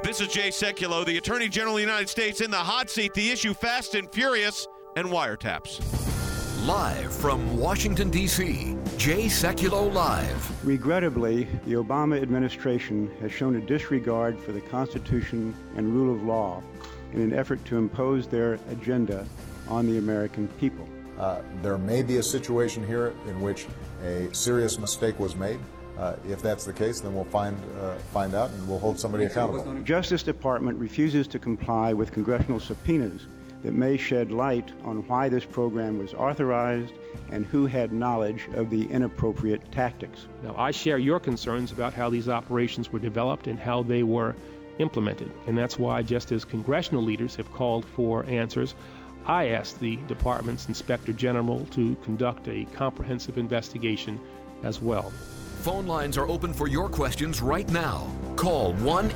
This is Jay Sekulow, the Attorney General of the United States, in the hot seat. The issue, Fast and Furious and wiretaps. Live from Washington, D.C., Jay Sekulow Live. Regrettably, the Obama administration has shown a disregard for the Constitution and rule of law in an effort to impose their agenda on the American people. There may be a situation here in which a serious mistake was made. If that's the case, then we'll find out and we'll hold somebody accountable. The Justice Department refuses to comply with congressional subpoenas that may shed light on why this program was authorized and who had knowledge of the inappropriate tactics. Now, I share your concerns about how these operations were developed and how they were implemented, and that's why, just as congressional leaders have called for answers, I asked the department's Inspector General to conduct a comprehensive investigation as well. Phone lines are open for your questions right now. Call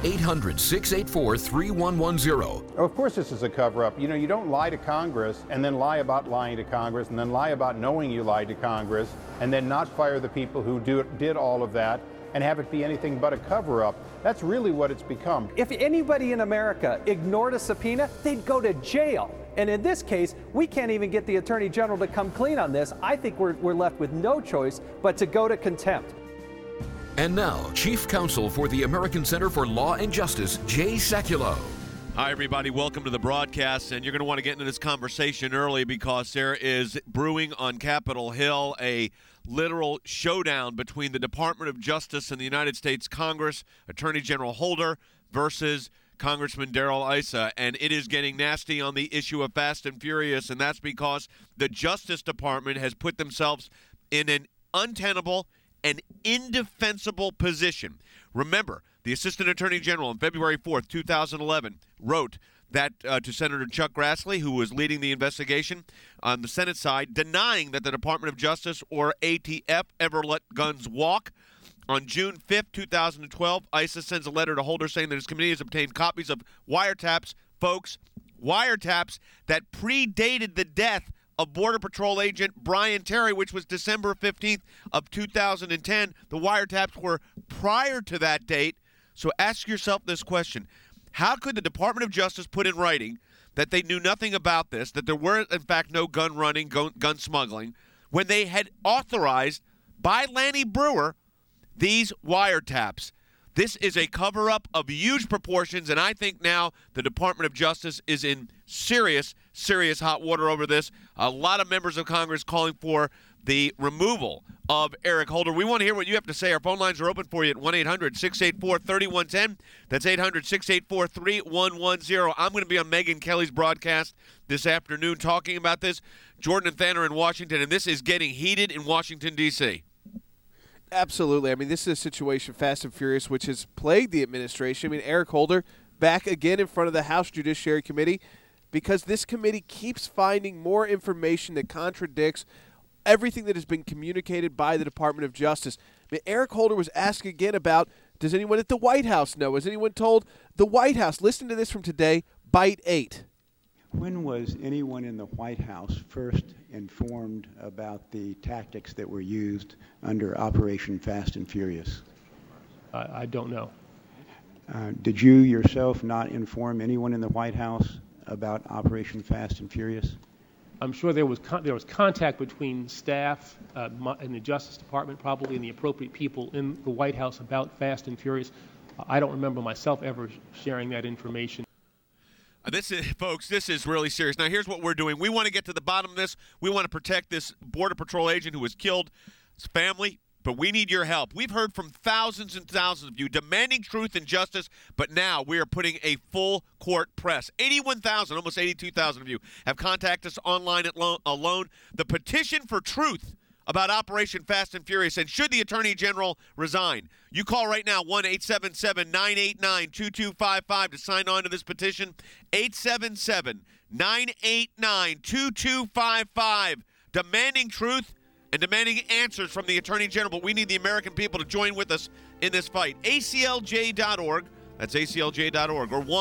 1-800-684-3110. Of course this is a cover-up. You know, you don't lie to Congress and then lie about lying to Congress and then lie about knowing you lied to Congress and then not fire the people who did all of that and have it be anything but a cover-up. That's really what it's become. If anybody in America ignored a subpoena, they'd go to jail. And in this case, we can't even get the Attorney General to come clean on this. I think we're left with no choice but to go to contempt. And now, Chief Counsel for the American Center for Law and Justice, Jay Sekulow. Hi, everybody. Welcome to the broadcast. And you're going to want to get into this conversation early because there is brewing on Capitol Hill a literal showdown between the Department of Justice and the United States Congress, Attorney General Holder versus Congressman Darrell Issa, and it is getting nasty on the issue of Fast and Furious, and that's because the Justice Department has put themselves in an untenable and indefensible position. Remember, the Assistant Attorney General on February 4th, 2011, wrote that to Senator Chuck Grassley, who was leading the investigation on the Senate side, denying that the Department of Justice or ATF ever let guns walk. On June 5th, 2012, Issa sends a letter to Holder saying that his committee has obtained copies of wiretaps, folks, wiretaps that predated the death of Border Patrol agent Brian Terry, which was December 15th of 2010. The wiretaps were prior to that date. So ask yourself this question. How could the Department of Justice put in writing that they knew nothing about this, that there were, in fact, no gun running, gun smuggling, when they had authorized by Lanny Breuer these wiretaps? This is a cover-up of huge proportions, and I think now the Department of Justice is in serious hot water over this. A lot of members of Congress calling for the removal of Eric Holder. We want to hear what you have to say. Our phone lines are open for you at 1-800-684-3110. That's 800-684-3110. I'm going to be on Megyn Kelly's broadcast this afternoon talking about this. Jordan and Thanner in Washington, and this is getting heated in Washington, D.C. Absolutely. I mean, this is a situation, Fast and Furious, which has plagued the administration. I mean, Eric Holder back again in front of the House Judiciary Committee because this committee keeps finding more information that contradicts everything that has been communicated by the Department of Justice. I mean, Eric Holder was asked again about, does anyone at the White House know? Has anyone told the White House? Listen to this from today, Bite 8. When was anyone in the White House first informed about the tactics that were used under Operation Fast and Furious? I don't know. Did you yourself not inform anyone in the White House about Operation Fast and Furious? I'm sure there was contact between staff in the Justice Department, probably, and the appropriate people in the White House about Fast and Furious. I don't remember myself ever sharing that information. Folks, this is really serious. Now, here's what we're doing. We want to get to the bottom of this. We want to protect this Border Patrol agent who was killed, his family, but we need your help. We've heard from thousands and thousands of you demanding truth and justice, but now we are putting a full court press. 81,000, almost 82,000 of you have contacted us online alone. The petition for truth about Operation Fast and Furious, and should the Attorney General resign? You call right now, 1-877-989-2255 to sign on to this petition. 877-989-2255, demanding truth and demanding answers from the Attorney General. But we need the American people to join with us in this fight. ACLJ.org, that's ACLJ.org, or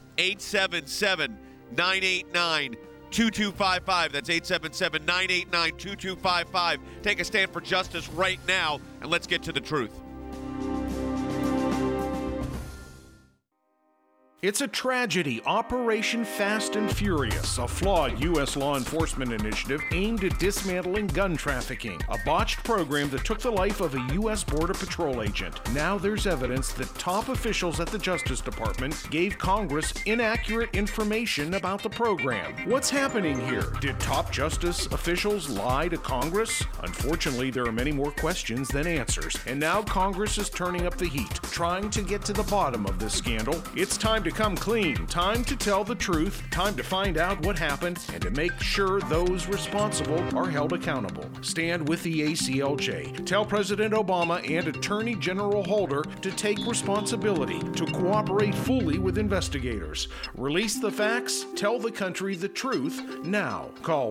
1-877-989-2255. That's 877-989-2255. Take a stand for justice right now, and let's get to the truth. It's a tragedy. Operation Fast and Furious, a flawed U.S. law enforcement initiative aimed at dismantling gun trafficking, a botched program that took the life of a U.S. Border Patrol agent. Now there's evidence that top officials at the Justice Department gave Congress inaccurate information about the program. What's happening here? Did top justice officials lie to Congress? Unfortunately, there are many more questions than answers, and now Congress is turning up the heat, trying to get to the bottom of this scandal. It's time to come clean, time to tell the truth, time to find out what happened, and to make sure those responsible are held accountable. Stand with the ACLJ. Tell President Obama and Attorney General Holder to take responsibility, to cooperate fully with investigators. Release the facts, tell the country the truth now. Call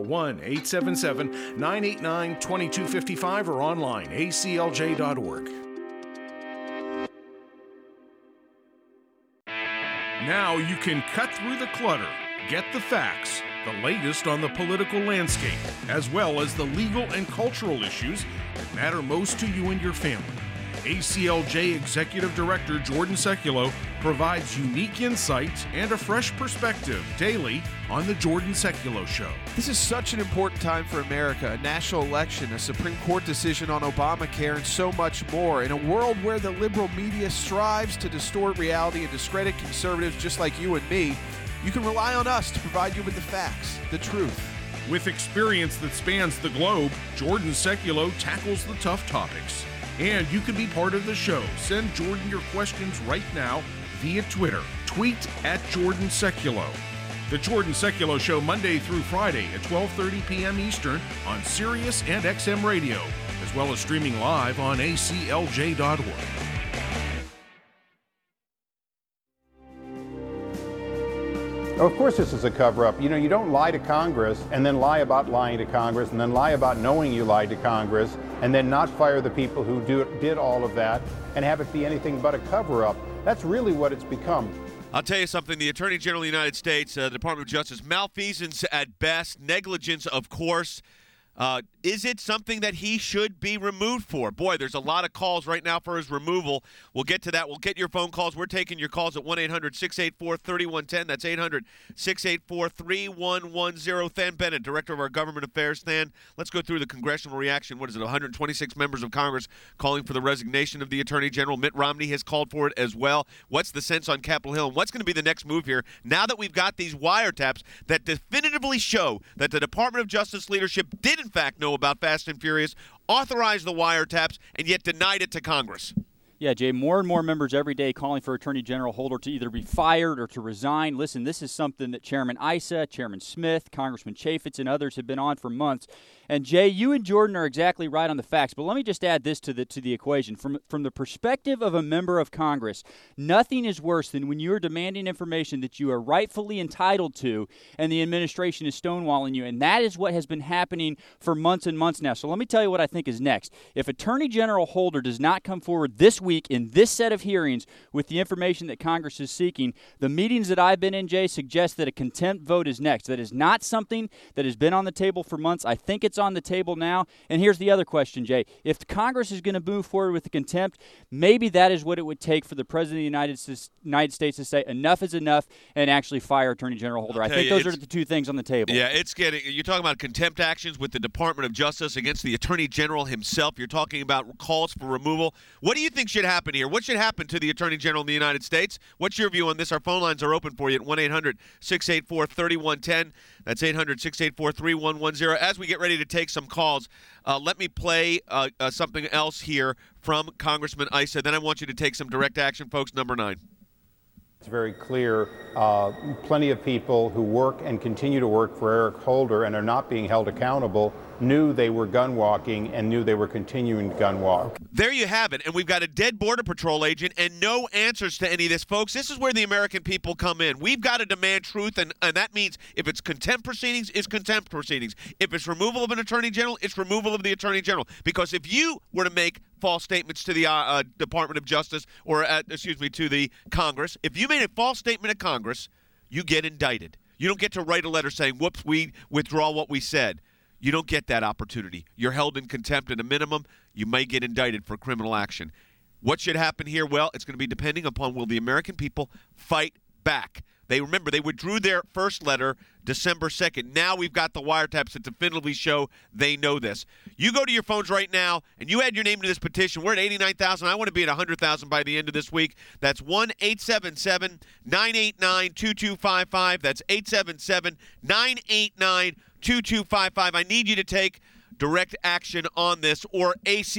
1-877-989-2255 or online, aclj.org. Now you can cut through the clutter, get the facts, the latest on the political landscape, as well as the legal and cultural issues that matter most to you and your family. ACLJ Executive Director Jordan Sekulow provides unique insights and a fresh perspective daily on The Jordan Sekulow Show. This is such an important time for America. A national election, a Supreme Court decision on Obamacare, and so much more. In a world where the liberal media strives to distort reality and discredit conservatives just like you and me, you can rely on us to provide you with the facts, the truth. With experience that spans the globe, Jordan Sekulow tackles the tough topics. And you can be part of the show. Send Jordan your questions right now via Twitter. Tweet at Jordan Sekulow. The Jordan Sekulow Show, Monday through Friday at 12:30 p.m. Eastern on Sirius and XM Radio, as well as streaming live on aclj.org. Of course this is a cover-up. You know, you don't lie to Congress and then lie about lying to Congress and then lie about knowing you lied to Congress and then not fire the people who did all of that and have it be anything but a cover-up. That's really what it's become. I'll tell you something. The Attorney General of the United States, the Department of Justice, malfeasance at best, negligence, of course. Is it something that he should be removed for? Boy, there's a lot of calls right now for his removal. We'll get to that. We'll get your phone calls. We're taking your calls at 1-800-684-3110. That's 800-684-3110. Than Bennett, Director of our Government Affairs. Than, let's go through the congressional reaction. What is it, 126 members of Congress calling for the resignation of the Attorney General. Mitt Romney has called for it as well. What's the sense on Capitol Hill? And what's going to be the next move here now that we've got these wiretaps that definitively show that the Department of Justice leadership did in fact know about Fast and Furious, authorized the wiretaps, and yet denied it to Congress? Yeah, Jay, more and more members every day calling for Attorney General Holder to either be fired or to resign. Listen, this is something that Chairman Issa, Chairman Smith, Congressman Chaffetz, and others have been on for months. And, Jay, you and Jordan are exactly right on the facts, but let me just add this to the equation. From the perspective of a member of Congress, nothing is worse than when you are demanding information that you are rightfully entitled to and the administration is stonewalling you, and that is what has been happening for months and months now. So let me tell you what I think is next. If Attorney General Holder does not come forward this week in this set of hearings with the information that Congress is seeking, the meetings that I've been in, Jay, suggest that a contempt vote is next. That is not something that has been on the table for months. I think it's on the table now. And here's the other question, Jay. If Congress is going to move forward with the contempt, maybe that is what it would take for the President of the United States to say enough is enough and actually fire Attorney General Holder. I think those are the two things on the table. Yeah, you're talking about contempt actions with the Department of Justice against the Attorney General himself. You're talking about calls for removal. What do you think should happen here? What should happen to the Attorney General of the United States? What's your view on this? Our phone lines are open for you at 1-800-684-3110. That's 800-684-3110. As we get ready to take some calls, let me play something else here from Congressman Issa. Then I want you to take some direct action, folks. Number 9. It's very clear plenty of people who work and continue to work for Eric Holder and are not being held accountable knew they were gun walking and knew they were continuing to gun walk. There you have it. And we've got a dead Border Patrol agent and no answers to any of this, folks. This is where the American people come in. We've got to demand truth, and that means if it's contempt proceedings, it's contempt proceedings. If it's removal of an Attorney General, it's removal of the Attorney General. Because if you were to make false statements to the Department of Justice or, to the Congress, if you made a false statement to Congress, you get indicted. You don't get to write a letter saying, whoops, we withdraw what we said. You don't get that opportunity. You're held in contempt at a minimum. You may get indicted for criminal action. What should happen here? Well, it's going to be depending upon will the American people fight back. They withdrew their first letter December 2nd. Now we've got the wiretaps that definitively show they know this. You go to your phones right now and you add your name to this petition. We're at 89,000. I want to be at 100,000 by the end of this week. That's 1-877-989-2255. That's 877-989-2255. I need you to take direct action on this, or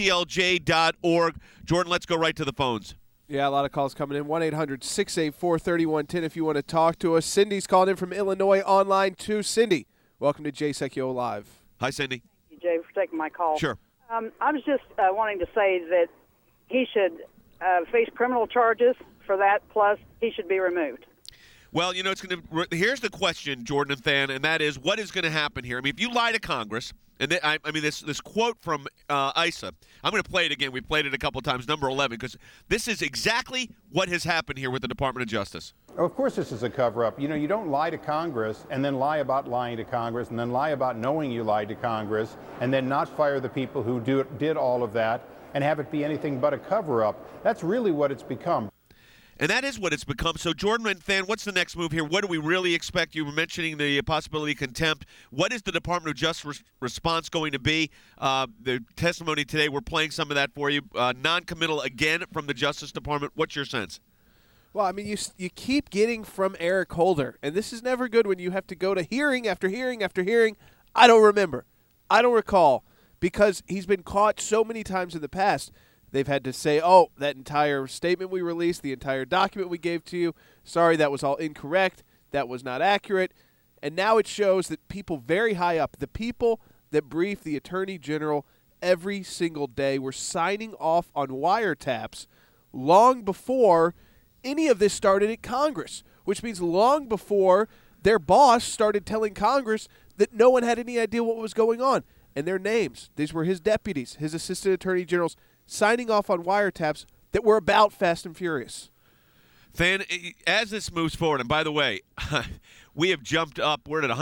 aclj.org. Jordan, let's go right to the phones. Yeah, a lot of calls coming in. 1-800-684-3110 if you want to talk to us. Cindy's calling in from Illinois online too. Cindy, welcome to Jay Sekulow Live. Hi, Cindy. Thank you, Jay, for taking my call. Sure. I was just wanting to say that he should face criminal charges for that, plus he should be removed. Well, you know, here's the question, Jordan and Than, and that is, what is going to happen here? I mean, if you lie to Congress, and this quote from ISA, I'm going to play it again. We played it a couple of times, number 11, because this is exactly what has happened here with the Department of Justice. Of course this is a cover-up. You know, you don't lie to Congress and then lie about lying to Congress and then lie about knowing you lied to Congress and then not fire the people who did all of that and have it be anything but a cover-up. That's really what it's become. And that is what it's become. So, Jordan and Than, what's the next move here? What do we really expect? You were mentioning the possibility of contempt. What is the Department of Justice response going to be? The testimony today, we're playing some of that for you. Non-committal again from the Justice Department. What's your sense? Well, I mean, you keep getting from Eric Holder, and this is never good when you have to go to hearing after hearing after hearing. I don't remember. I don't recall, because he's been caught so many times in the past. They've had to say, oh, that entire statement we released, the entire document we gave to you, sorry, that was all incorrect, that was not accurate. And now it shows that people very high up, the people that brief the Attorney General every single day, were signing off on wiretaps long before any of this started at Congress, which means long before their boss started telling Congress that no one had any idea what was going on. And their names, these were his deputies, his assistant attorney generals, signing off on wiretaps that were about Fast and Furious. Than, as this moves forward, and by the way, we have jumped up. We're at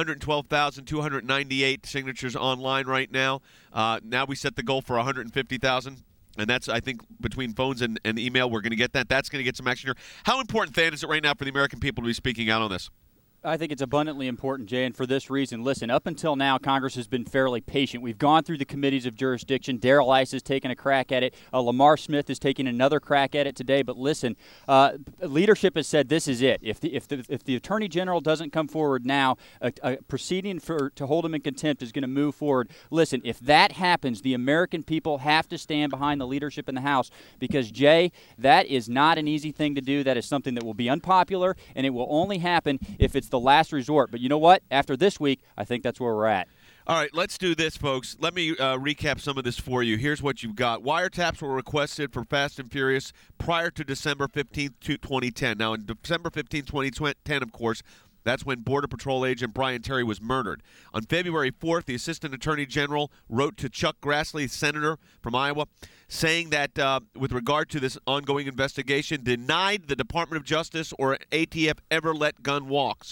112,298 signatures online right now. Now we set the goal for 150,000. And that's, I think, between phones and email, we're going to get that. That's going to get some action here. How important, Than, is it right now for the American people to be speaking out on this? I think it's abundantly important, Jay, and for this reason. Listen, up until now, Congress has been fairly patient. We've gone through the committees of jurisdiction. Darrell Issa has taken a crack at it. Lamar Smith is taking another crack at it today. But listen, leadership has said this is it. If the Attorney General doesn't come forward now, a proceeding to hold him in contempt is going to move forward. Listen, if that happens, the American people have to stand behind the leadership in the House because, Jay, that is not an easy thing to do. That is something that will be unpopular, and it will only happen if it's the last resort. But you know what? After this week, I think that's where we're at. All right, let's do this, folks. Let me recap some of this for you. Here's what you've got. Wiretaps were requested for Fast and Furious prior to December 15th, 2010. Now, in December 15th, 2010, of course, that's when Border Patrol agent Brian Terry was murdered. On February 4th, the Assistant Attorney General wrote to Chuck Grassley, Senator from Iowa, saying that with regard to this ongoing investigation, denied the Department of Justice or ATF ever let guns walk.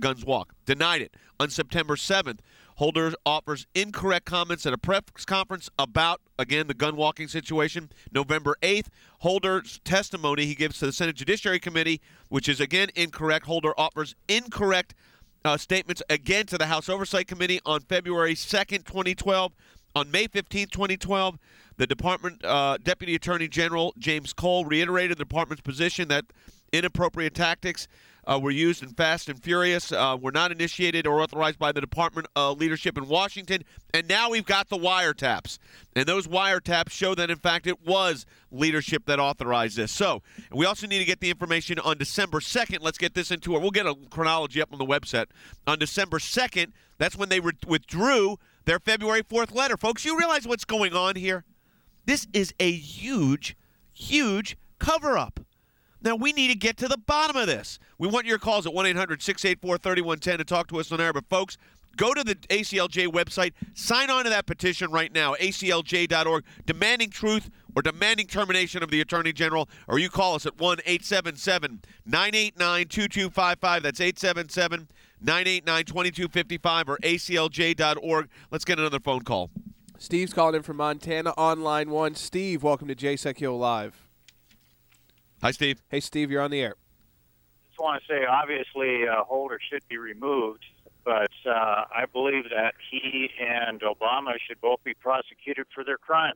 Denied it. On September 7th, Holder offers incorrect comments at a press conference about, again, the gun walking situation. November 8th, Holder's testimony he gives to the Senate Judiciary Committee, which is, again, incorrect. Holder offers incorrect statements again to the House Oversight Committee on February 2nd, 2012. On May 15th, 2012, the Department Deputy Attorney General James Cole reiterated the Department's position that inappropriate tactics were used in Fast and Furious, were not initiated or authorized by the Department leadership in Washington. And now we've got the wiretaps. And those wiretaps show that, in fact, it was leadership that authorized this. So we also need to get the information on December 2nd. Let's get this into it. We'll get a chronology up on the website. On December 2nd, that's when they withdrew their February 4th letter. Folks, you realize what's going on here? This is a huge, huge cover-up. Now, we need to get to the bottom of this. We want your calls at 1-800-684-3110 to talk to us on air. But, folks, go to the ACLJ website. Sign on to that petition right now, aclj.org, demanding truth or demanding termination of the Attorney General. Or you call us at 1-877-989-2255. That's 877-989-2255 or aclj.org. Let's get another phone call. Steve's calling in from Montana on line 1. Steve, welcome to Jay Sekulow Live. Hi, Steve. Hey, Steve, you're on the air. Just want to say, obviously, Holder should be removed, but I believe that he and Obama should both be prosecuted for their crimes.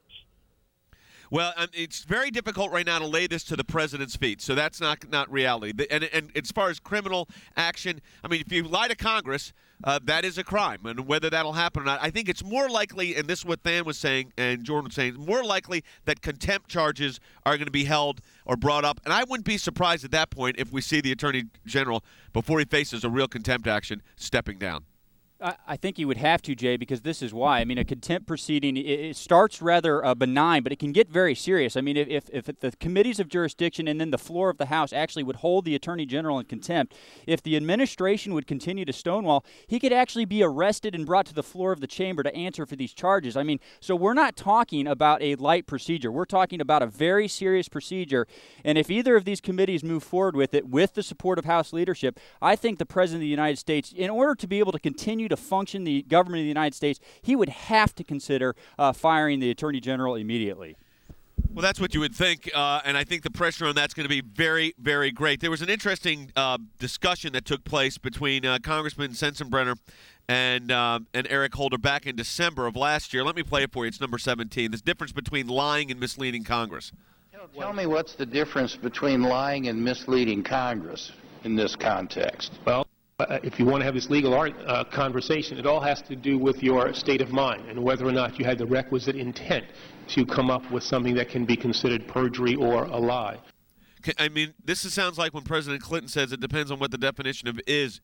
Well, it's very difficult right now to lay this to the president's feet, so that's not reality. And as far as criminal action, I mean, if you lie to Congress, that is a crime. And whether that'll happen or not, I think it's more likely, and this is what Than was saying and Jordan was saying, more likely that contempt charges are going to be held or brought up. And I wouldn't be surprised at that point if we see the Attorney General, before he faces a real contempt action, stepping down. I think you would have to, Jay, because this is why. I mean, a contempt proceeding, it starts rather benign, but it can get very serious. I mean, if the committees of jurisdiction and then the floor of the House actually would hold the Attorney General in contempt, if the administration would continue to stonewall, he could actually be arrested and brought to the floor of the chamber to answer for these charges. I mean, so we're not talking about a light procedure. We're talking about a very serious procedure. And if either of these committees move forward with it, with the support of House leadership, I think the President of the United States, in order to be able to continue to function the government of the United States, he would have to consider firing the Attorney General immediately. Well, that's what you would think, and I think the pressure on that's going to be very, very great. There was an interesting discussion that took place between Congressman Sensenbrenner and Eric Holder back in December of last year. Let me play it for you. It's number 17. This difference between lying and misleading Congress. Tell me what's the difference between lying and misleading Congress in this context? Well, if you want to have this legal conversation, it all has to do with your state of mind and whether or not you had the requisite intent to come up with something that can be considered perjury or a lie. I mean, this sounds like when President Clinton says it depends on what the definition of is.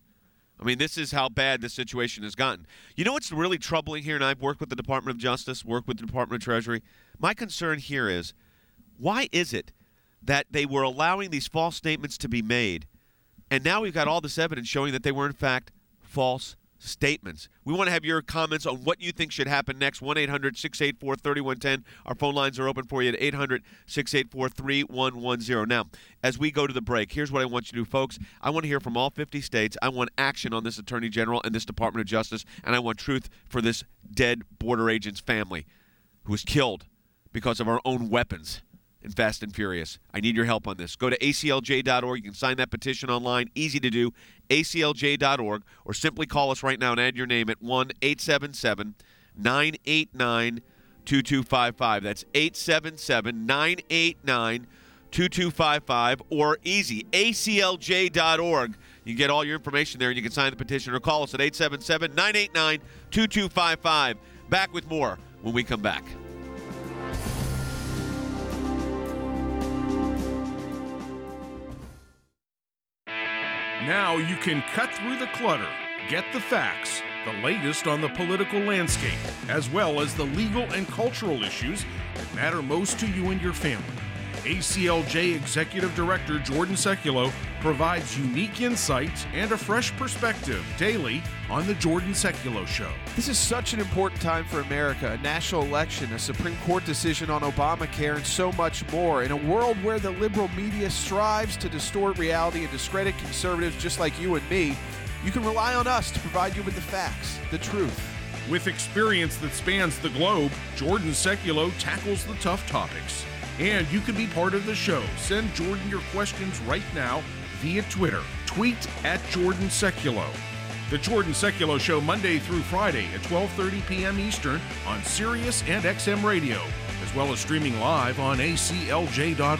I mean, this is how bad this situation has gotten. You know what's really troubling here, and I've worked with the Department of Justice, worked with the Department of Treasury. My concern here is, why is it that they were allowing these false statements to be made, and now we've got all this evidence showing that they were, in fact, false statements? We want to have your comments on what you think should happen next. 1-800-684-3110. Our phone lines are open for you at 800-684-3110. Now, as we go to the break, here's what I want you to do, folks. I want to hear from all 50 states. I want action on this Attorney General and this Department of Justice, and I want truth for this dead border agent's family who was killed because of our own weapons in Fast and Furious. I need your help on this. Go to aclj.org. You can sign that petition online. Easy to do. aclj.org, or simply call us right now and add your name at 1-877-989-2255. That's 877-989-2255, or easy, aclj.org. You can get all your information there, and you can sign the petition, or call us at 877-989-2255. Back with more when we come back. Now you can cut through the clutter, get the facts, the latest on the political landscape, as well as the legal and cultural issues that matter most to you and your family. ACLJ Executive Director Jordan Sekulow provides unique insights and a fresh perspective daily on The Jordan Sekulow Show. This is such an important time for America. A national election, a Supreme Court decision on Obamacare, and so much more. In a world where the liberal media strives to distort reality and discredit conservatives just like you and me, you can rely on us to provide you with the facts, the truth. With experience that spans the globe, Jordan Sekulow tackles the tough topics. And you can be part of the show. Send Jordan your questions right now via Twitter. Tweet at Jordan Sekulow. The Jordan Sekulow Show, Monday through Friday at 12:30 p.m. Eastern on Sirius and XM Radio, as well as streaming live on aclj.org.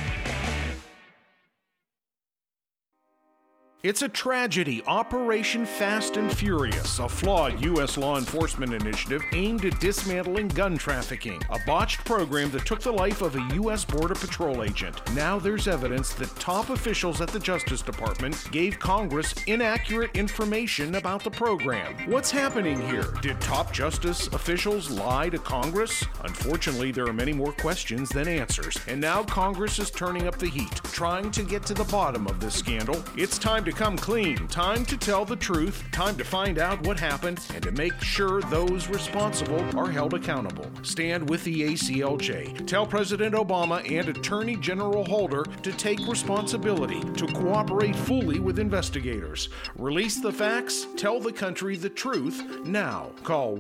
It's a tragedy. Operation Fast and Furious, a flawed U.S. law enforcement initiative aimed at dismantling gun trafficking. A botched program that took the life of a U.S. Border Patrol agent. Now there's evidence that top officials at the Justice Department gave Congress inaccurate information about the program. What's happening here? Did top justice officials lie to Congress? Unfortunately, there are many more questions than answers. And now Congress is turning up the heat, trying to get to the bottom of this scandal. It's time to come clean, time to tell the truth, time to find out what happened, and to make sure those responsible are held accountable. Stand with the ACLJ. Tell President Obama and Attorney General Holder to take responsibility, to cooperate fully with investigators. Release the facts, tell the country the truth now. Call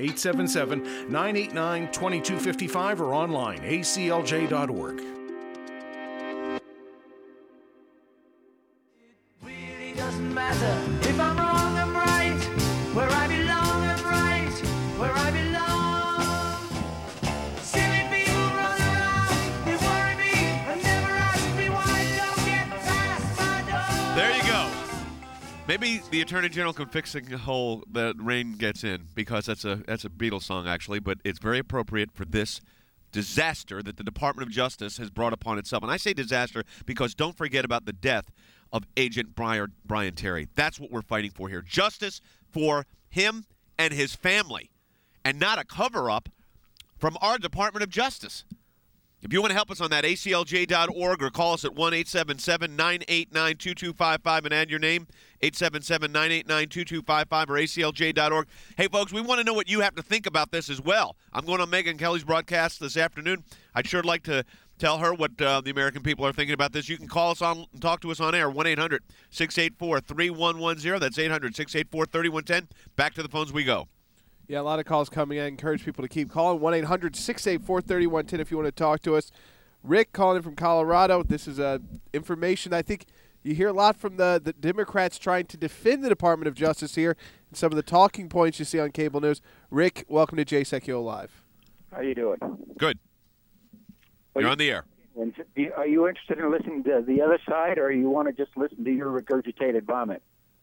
1-877-989-2255 or online, aclj.org. doesn't matter. If I'm wrong, I'm right. Where I belong, I'm right. Where I belong. Silly people run around. They worry me and never ask me why I don't get past my door. There you go. Maybe the Attorney General can fix the hole that rain gets in, because that's a Beatles song, actually, but it's very appropriate for this disaster that the Department of Justice has brought upon itself. And I say disaster because don't forget about the death of Agent Brian Terry. That's what we're fighting for here. Justice for him and his family, and not a cover-up from our Department of Justice. If you want to help us on that, aclj.org, or call us at 1-877-989-2255 and add your name, 877-989-2255 or aclj.org. Hey, folks, we want to know what you have to think about this as well. I'm going on Megyn Kelly's broadcast this afternoon. I'd sure like to tell her what the American people are thinking about this. You can call us on and talk to us on air, 1-800-684-3110. That's 800-684-3110. Back to the phones we go. Yeah, a lot of calls coming in. I encourage people to keep calling. 1-800-684-3110 if you want to talk to us. Rick calling in from Colorado. This is information I think you hear a lot from the Democrats trying to defend the Department of Justice here, and some of the talking points you see on cable news. Rick, welcome to Jay Sekulow Live. How you doing? Good. You're on the air. Are you interested in listening to the other side, or you want to just listen to your regurgitated vomit?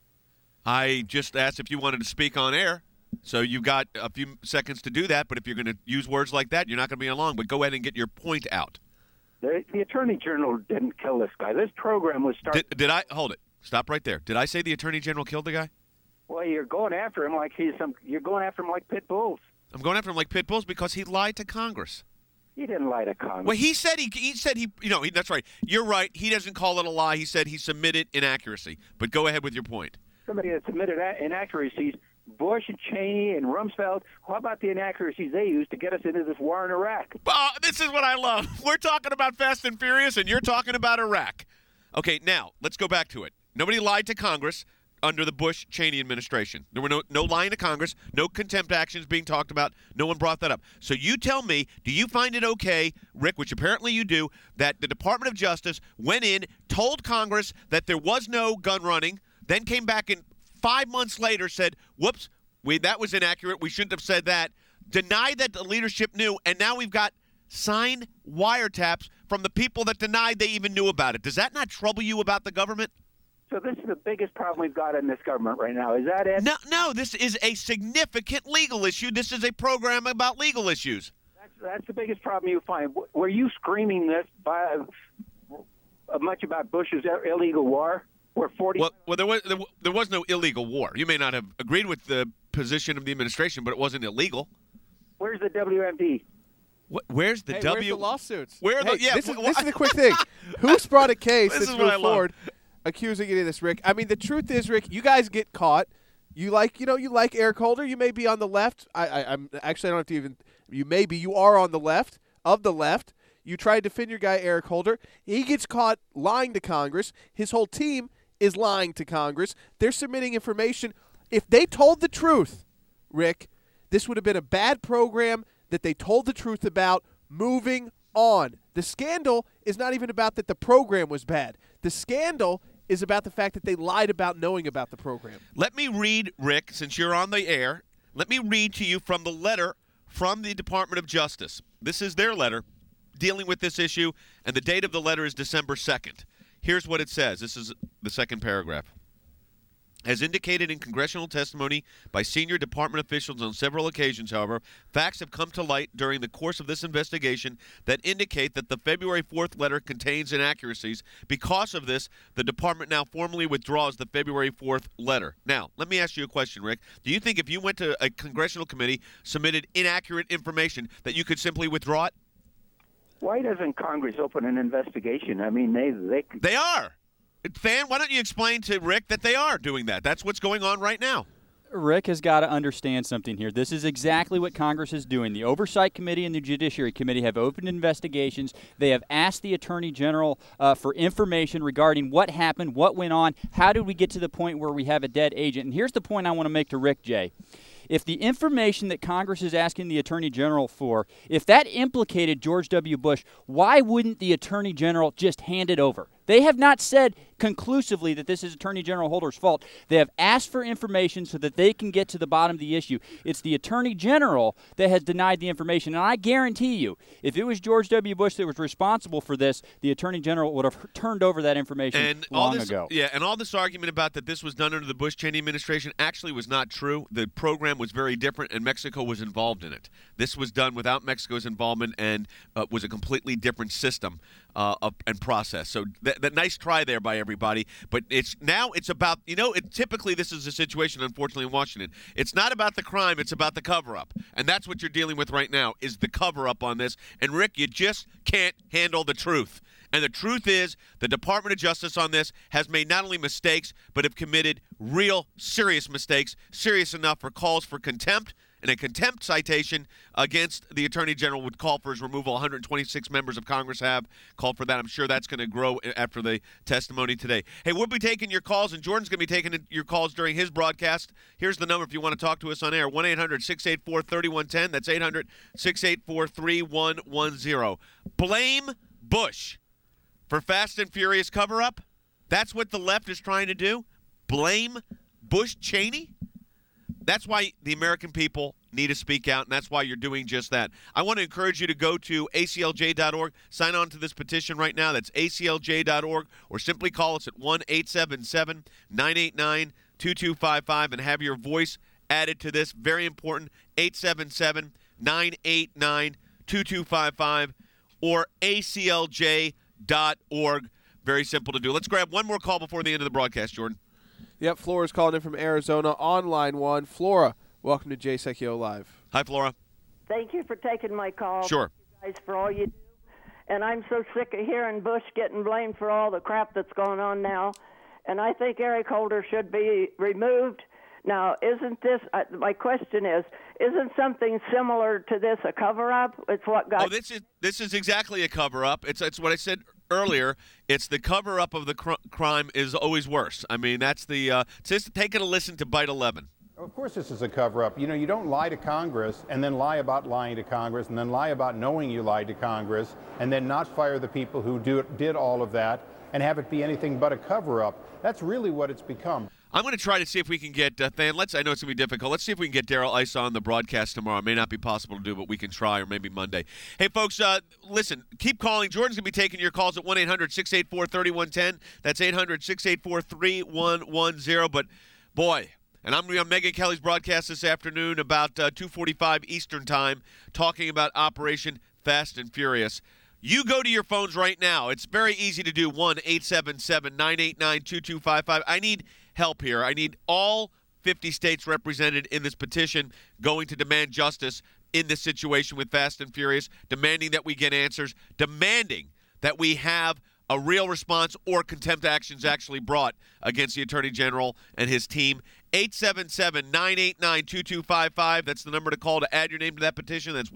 I just asked if you wanted to speak on air. So you've got a few seconds to do that, but if you're going to use words like that, you're not going to be along. But go ahead and get your point out. The Attorney General didn't kill this guy. This program was started. Did I? Hold it. Stop right there. Did I say the Attorney General killed the guy? Well, you're going after him like you're going after him like pit bulls. I'm going after him like pit bulls because he lied to Congress. He didn't lie to Congress. Well, he said that's right. You're right. He doesn't call it a lie. He said he submitted inaccuracy. But go ahead with your point. Somebody that submitted inaccuracies. Bush and Cheney and Rumsfeld, how about the inaccuracies they used to get us into this war in Iraq? This is what I love. We're talking about Fast and Furious, and you're talking about Iraq. Okay, now, let's go back to it. Nobody lied to Congress under the Bush-Cheney administration. There were no lying to Congress, no contempt actions being talked about. No one brought that up. So you tell me, do you find it okay, Rick, which apparently you do, that the Department of Justice went in, told Congress that there was no gun running, then came back and 5 months later said, whoops, that was inaccurate. We shouldn't have said that. Denied that the leadership knew, and now we've got signed wiretaps from the people that denied they even knew about it. Does that not trouble you about the government? So this is the biggest problem we've got in this government right now. Is that it? No, this is a significant legal issue. This is a program about legal issues. That's the biggest problem you find. Were you screaming this much about Bush's illegal war? Well, there was no illegal war. You may not have agreed with the position of the administration, but it wasn't illegal. Where's the WMD? Where's the Where's the lawsuits? This is the quick thing. Who's brought a case that's moved forward accusing you of this, Rick? I mean, the truth is, Rick, you guys get caught. You like Eric Holder. You may be on the left. I'm actually, I don't have to even. You are on the left of the left. You try to defend your guy Eric Holder. He gets caught lying to Congress. His whole team is lying to Congress. They're submitting information. If they told the truth, Rick, this would have been a bad program that they told the truth about. Moving on. The scandal is not even about that the program was bad. The scandal is about the fact that they lied about knowing about the program. Let me read, Rick, since you're on the air, let me read to you from the letter from the Department of Justice. This is their letter dealing with this issue, and the date of the letter is December 2nd. Here's what it says. This is the second paragraph. As indicated in congressional testimony by senior department officials on several occasions, however, facts have come to light during the course of this investigation that indicate that the February 4th letter contains inaccuracies. Because of this, the department now formally withdraws the February 4th letter. Now, let me ask you a question, Rick. Do you think if you went to a congressional committee, submitted inaccurate information, that you could simply withdraw it? Why doesn't Congress open an investigation? I mean, they are. Fan, why don't you explain to Rick that they are doing that? That's what's going on right now. Rick has got to understand something here. This is exactly what Congress is doing. The Oversight Committee and the Judiciary Committee have opened investigations. They have asked the Attorney General for information regarding what happened, what went on, how did we get to the point where we have a dead agent. And here's the point I want to make to Rick, Jay. If the information that Congress is asking the Attorney General for, if that implicated George W. Bush, why wouldn't the Attorney General just hand it over? They have not said conclusively that this is Attorney General Holder's fault. They have asked for information so that they can get to the bottom of the issue. It's the Attorney General that has denied the information. And I guarantee you, if it was George W. Bush that was responsible for this, the Attorney General would have turned over that information long ago. Yeah, and all this argument about that this was done under the Bush-Cheney administration actually was not true. The program was very different, and Mexico was involved in it. This was done without Mexico's involvement and was a completely different system and process. So that nice try there by everybody. But it's about, typically this is a situation, unfortunately, in Washington. It's not about the crime, it's about the cover-up. And that's what you're dealing with right now, is the cover-up on this. And, Rick, you just can't handle the truth. And the truth is the Department of Justice on this has made not only mistakes, but have committed real serious mistakes, serious enough for calls for contempt. And a contempt citation against the Attorney General would call for his removal. 126 members of Congress have called for that. I'm sure that's going to grow after the testimony today. Hey, we'll be taking your calls, and Jordan's going to be taking your calls during his broadcast. Here's the number if you want to talk to us on air, 1-800-684-3110. That's 800-684-3110. Blame Bush for Fast and Furious cover-up? That's what the left is trying to do? Blame Bush-Cheney? That's why the American people need to speak out, and that's why you're doing just that. I want to encourage you to go to aclj.org, sign on to this petition right now. That's aclj.org, or simply call us at 1-877-989-2255 and have your voice added to this. Very important, 877-989-2255 or aclj.org. Very simple to do. Let's grab one more call before the end of the broadcast, Jordan. Yep, Flora's calling in from Arizona on line 1. Flora, welcome to Jay Sekulow Live. Hi, Flora. Thank you for taking my call. Sure. Thank you guys for all you do. And I'm so sick of hearing Bush getting blamed for all the crap that's going on now. And I think Eric Holder should be removed. Now, isn't this, my question is, isn't something similar to this a cover-up? It's what got... Oh, this is exactly a cover-up. It's what I said earlier. It's the cover-up of the crime is always worse. I mean, that's the just taking a listen to Bite 11. Of course this is a cover-up. You don't lie to Congress and then lie about lying to Congress and then lie about knowing you lied to Congress and then not fire the people who did all of that and have it be anything but a cover-up. That's really what it's become. I'm going to try to see if we can get Than. I know it's going to be difficult. Let's see if we can get Darrell Issa on the broadcast tomorrow. It may not be possible to do, but we can try, or maybe Monday. Hey, folks, listen, keep calling. Jordan's going to be taking your calls at 1-800-684-3110. That's 800-684-3110. But, boy, and I'm on Megyn Kelly's broadcast this afternoon about 2:45 Eastern Time, talking about Operation Fast and Furious. You go to your phones right now. It's very easy to do. 1-877-989-2255. I need help here. I need all 50 states represented in this petition going to demand justice in this situation with Fast and Furious, demanding that we get answers, demanding that we have a real response or contempt actions actually brought against the Attorney General and his team. 877-989-2255. That's the number to call to add your name to that petition. That's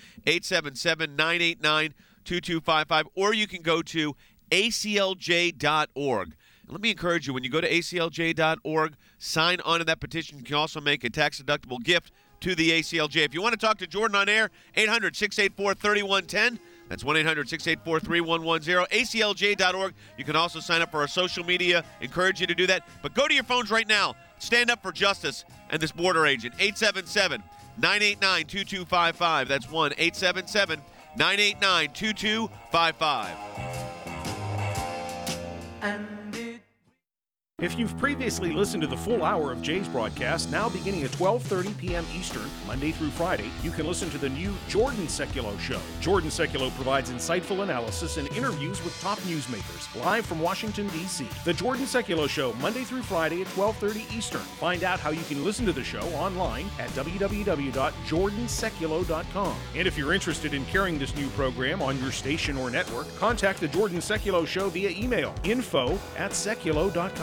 1-877-989-2255. Or you can go to aclj.org. Let me encourage you, when you go to aclj.org, sign on to that petition. You can also make a tax-deductible gift to the ACLJ. If you want to talk to Jordan on air, 800-684-3110. That's 1-800-684-3110. aclj.org. You can also sign up for our social media. Encourage you to do that. But go to your phones right now. Stand up for justice and this border agent. 877-989-2255. That's 1-877-989-2255. If you've previously listened to the full hour of Jay's broadcast, now beginning at 12:30 p.m. Eastern, Monday through Friday, you can listen to the new Jordan Sekulow Show. Jordan Sekulow provides insightful analysis and interviews with top newsmakers, live from Washington, D.C. The Jordan Sekulow Show, Monday through Friday at 12:30 Eastern. Find out how you can listen to the show online at www.jordansekulow.com. And if you're interested in carrying this new program on your station or network, contact the Jordan Sekulow Show via email, info@sekulow.com.